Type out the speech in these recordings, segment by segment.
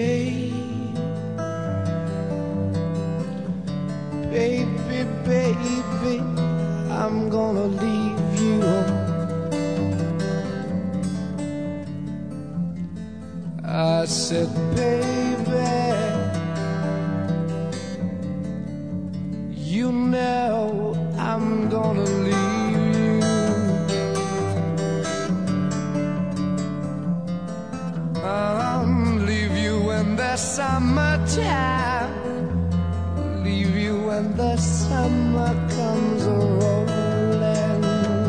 baby, baby, I'm gonna leave you. I said, baby, you know I'm gonna leave you. I'll leave you in the summertime, leave you when the summer comes rolling,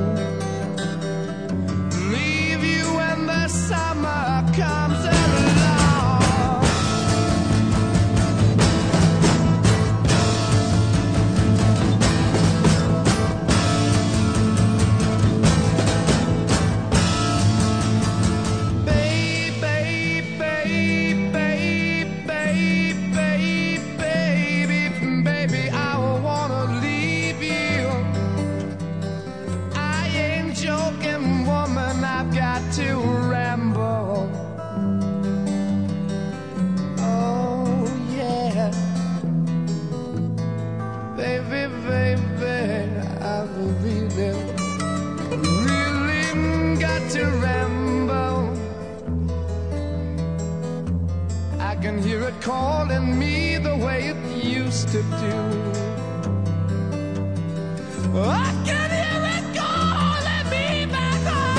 leave you when the summer comes along. To ramble, oh yeah, baby, baby, I've really got to ramble. I can hear it calling me the way it used to do. I can hear it calling me back home.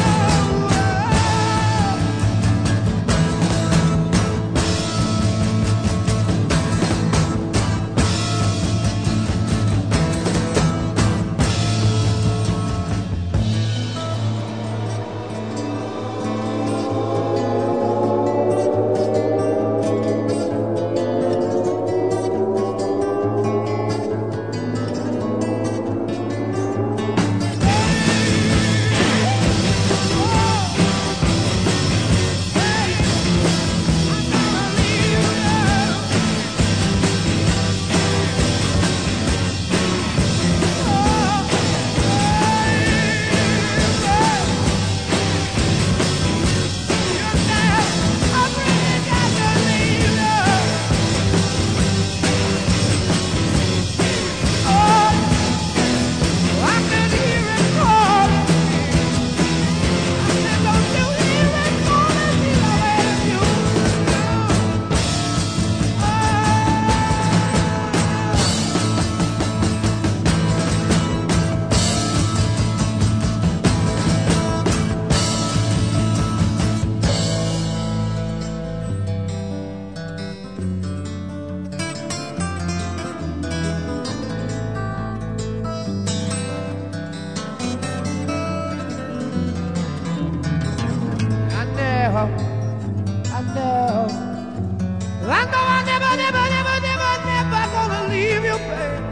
Never gonna leave you, baby.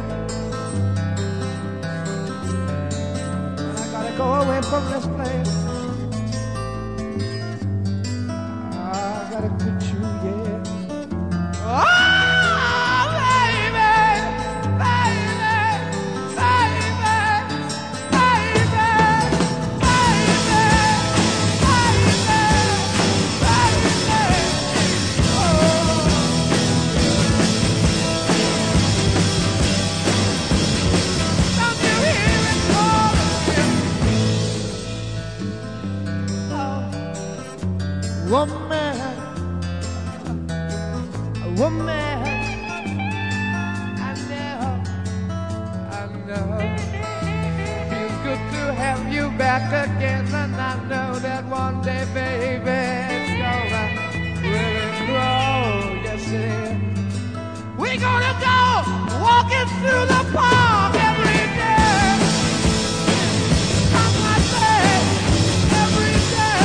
I gotta go away from this place. I gotta quit you, yeah. Oh, baby, baby, baby, baby, woman, woman, I know, feels good to have you back again, and I know that one day, baby, it's gonna really grow, yes it is. We're gonna go walking through the park every day, come I say, every day.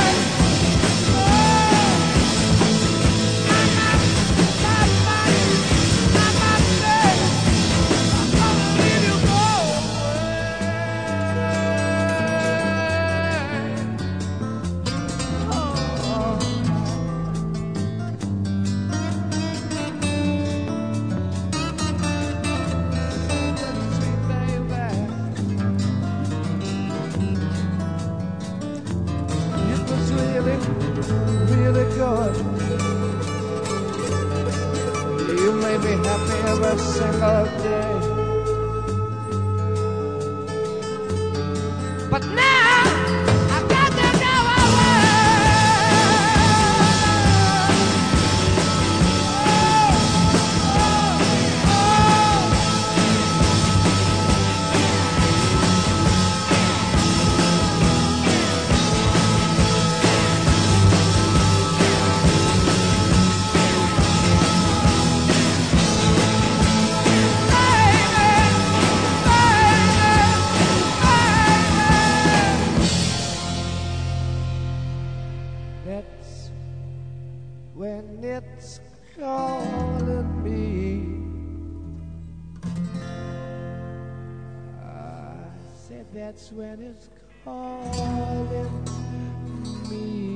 made me happy every single day. But now I've got to go away. That's when it's calling me. I said that's when it's calling me.